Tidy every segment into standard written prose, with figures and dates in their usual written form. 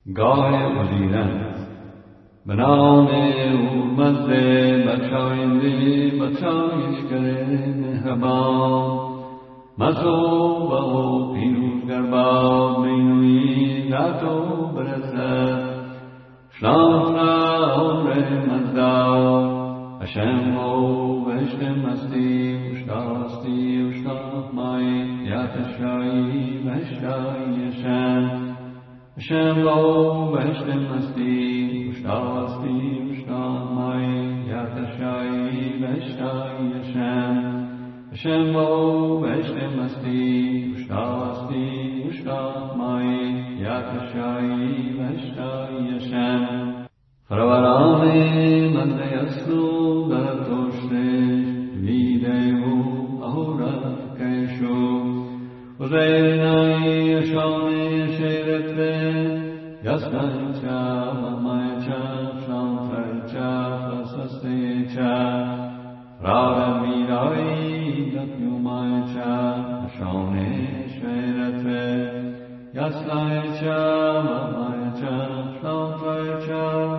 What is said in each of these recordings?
گاه گزیدن به نام هورمزد بخشایشگر مهربان مصوب و پیروزگر باد مینوی ذات و برسد شناس را عمر مزدار اشم و بهشت مستی اشتاستی اشتاهمای یاتشایی بهشتایی اشم و بهشت مستی اشتاستی اشتاهمای یاتشایی بهشتایی اشم و بهشت مستی اشتاستی اشتاهمای یاتشایی بهشتایی فروران مزد یسلو در توشتش ویده و اهورت کشو و زیرنای اشانه شیرته یسلای چا ممای چا شانتر چا فسسته چا رار میرایی دکیومای چا اشانه شیرته یسلای چا ممای چا شانتر چا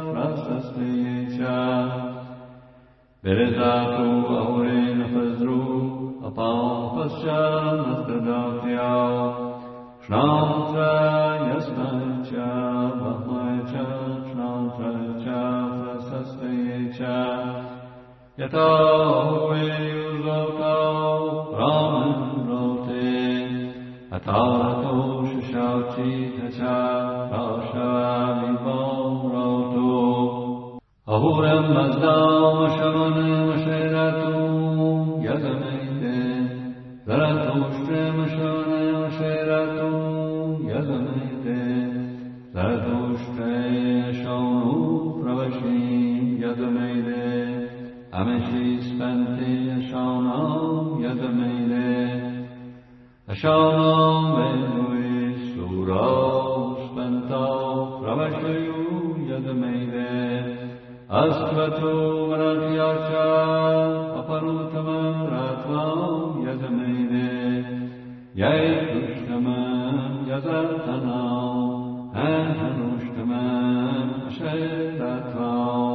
برزاتو اوري نفزرو اپا پسچا مستداتيا شنانترا يسنانچا بحمانچا شنانترچا فسستيچا يتاوي يوزوتاو رامن روتي اتارتو ششاوچي تچا راشا بيبام روتو اهورم مزدام شمن مشیرتون یزمیده زرتوشتم شمن مشیرتون یزمیده زرتوشت شانو پروشیم یزمیده همشی سپنتی شانام یزمیده شانام بینوی سورا سپنتا پروشیو یزمیده अस्वतो मराठ्याचा अपरुतमं रात्वां यजमेदे यै कृष्णमं यजतनां अहनुष्टमं शैरात्वां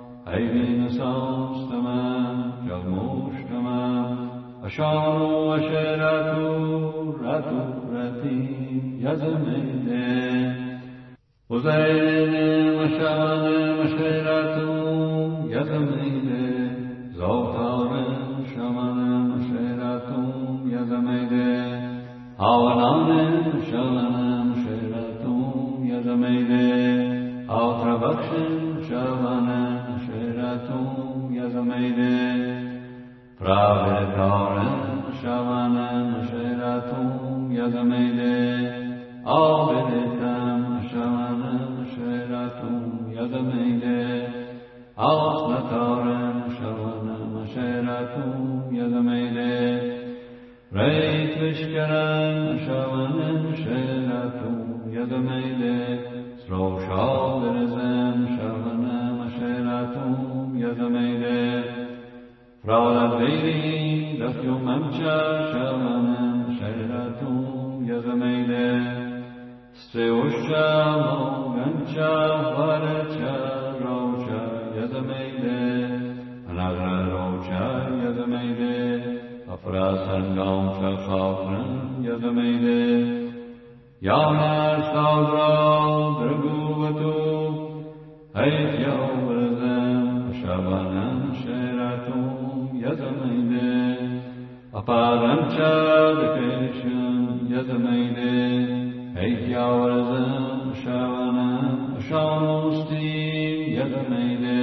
ऐविनसंस्तमं जगमुष्टमं अशानो अशैरातु रतु रतिं यजमेदे Uzaine mashane masheratum yadameide Zoltare shamane masheratum yadameide Havanane shamane masheratum yadameide Altravakshin shamane masheratum yadameide Pravetare shamane masheratum yadameide Avidetam shamane masheratum yadameide Asnataram shamane masheratum yadameide Reitvishkaram shamane masheratum yadameide Sroshavirazam shamane masheratum yadameide Praladviri dakyumamcha shamane masheratum yadameide Streusha mogancha varacha rocha yadameide Anagra rocha yadameide Afrasangam chakhavran yadameide Yanar sadra draguvatu Aitya vrazam shavanam sheratum yadameide Aparancha dikesham yadameide Eityavarazam shavanam shanostim yadameide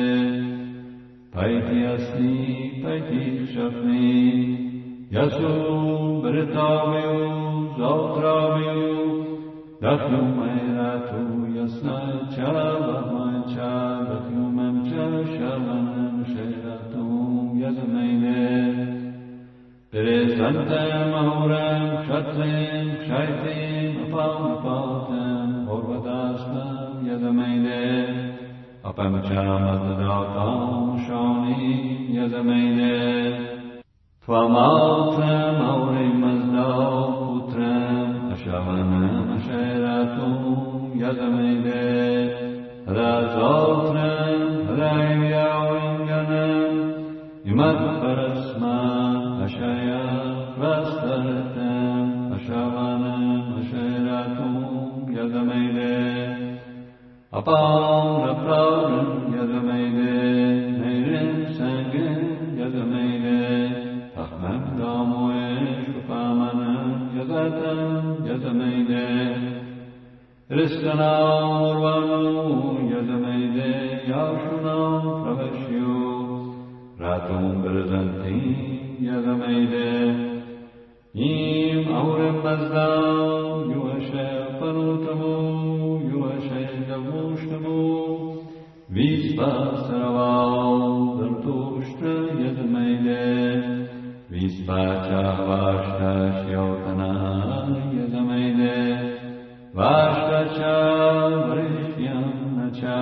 Paityasni paitikshapni Yasu britaviyu zautraviyu Dakhyumairatu yasnacha vahmancha Dakhyumamcha shavanam sheratum yadameide Peresantam ahuram kshatrim kshaitim apam orvadastam yadameide apamchamadadatam shani yadameide Tvamatram aurim mazda putram ashavanam asheratum yadameide Hrazotram Hraivyavinganam Imat Parasma Ashaya Rastaratam Ashavanam Ashayratum Yadamaide Apam Rapravram Yadamaide Nairim Sangam Yadamaide Ahmam Damoesh Upamanam Yadatam Yadamaide Riskanam Urvanu Yadamaide Yashunam Pravashyo Ratum Birzantim Yadamaide Im Aurim Mazdam Yuashe Panutamu Yuashe Davushtamu Vispasaraval Dartushtra Yadamaide Vispacha Vashta Shyotana Yadamaide Vashtacha Varishyam Nacha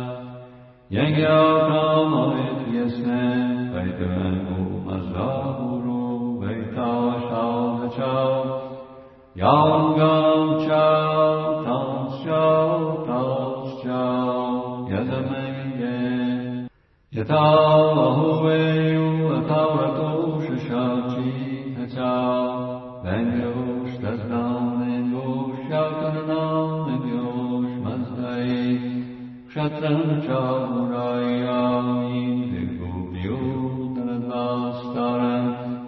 Yangyatam Avityasne Vaitavangu Mazdavuru Vaitashal Nachal Yangam Chal Tanschal Tanschal Yadamaide Yatal Ahuveyu Atavrato Shashachi Nachal Vengosh Tasdam Nengosh Yatanam Nengosh Mazdai Kshatran Chaurayam Vigubhyo Danadvastaram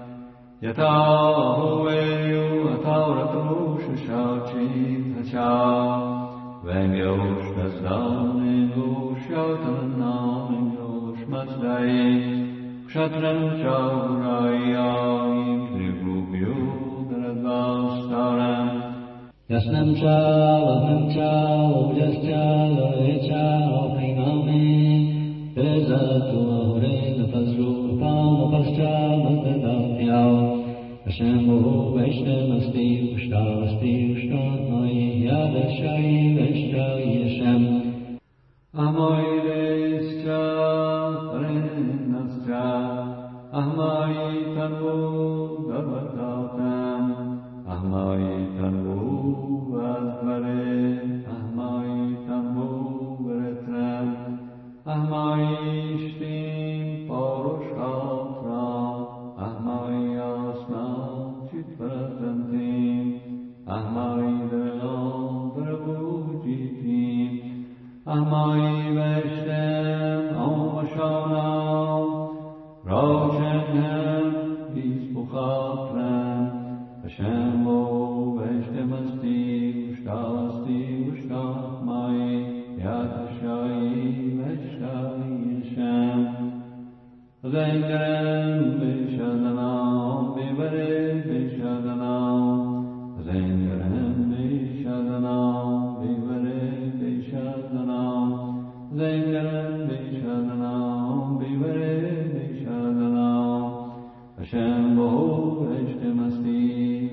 Yatahuveyu Atavrato Shashachi Nachal Vengosh Tasdam Nengosh Yatanam Nengosh Mazdai Kshatran Chaurayam Vigubhyo Danadvastaram Yasnam cha, Vahnam cha, Ojas cha, Lohe cha, Oprimame, Bezatu Ahore, Nafazru, Pam, Opascha, Matadatyao, Hashem Bohu, Vaishtem Asti, Ushta Asti, Ushta Mai, Yadashai, Vaishtai, Yashem, Amoy Vescha, Renascha, Ahmai Tanvu, Gavatatam, Ahmai Tanvu, Vadvare, Ahmai Tanvu, Varetram, Ahmai Shtim, Paurushotram, Ahmai Asma, Chitvarantim, Ahmai Velam, Varavujitim, Ahmai Veshtem, Om Ashanam, Roshanam, Vispuchatram, Hashem Bo Veshtem Asti, Ushta Mai, Yadashai, Veshtai Yashem, Zengarem Vishadanam, Vivare Vishadanam, Zengarem Vishadanam, Vivare Vishadanam, Zengarem Vishadanam, Vivare Vishadanam, Hashem Bo Veshtem Asti,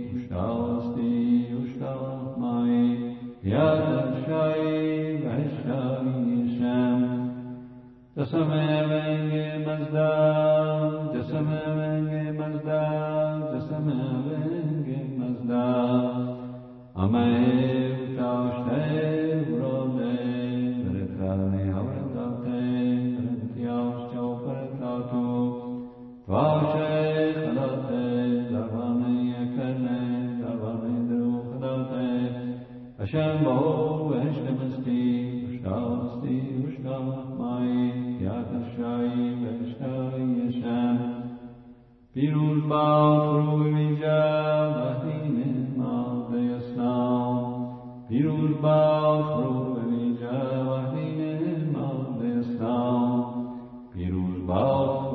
Ushta Mai, Yadashai, Veshtai Yashem, Jasamevenge Mazdam, Jasamevenge Mazdam, Jasamevenge Mazdam, Amev Tashte Vrode, Veretane Havradate, Veretiash Chauparetatu, Tvashe Chalate, Darvane Yakane, Darvane Drukadate, Hashem Bahu Veshtem Asti, Ushta Mai, Yadashai, Veshtai Yashem, Piruz Baal Vija, Vahdinim Aldeyasnam, Piruz Baal Vija, Vahdinim Aldeyasnam, Piruz Baal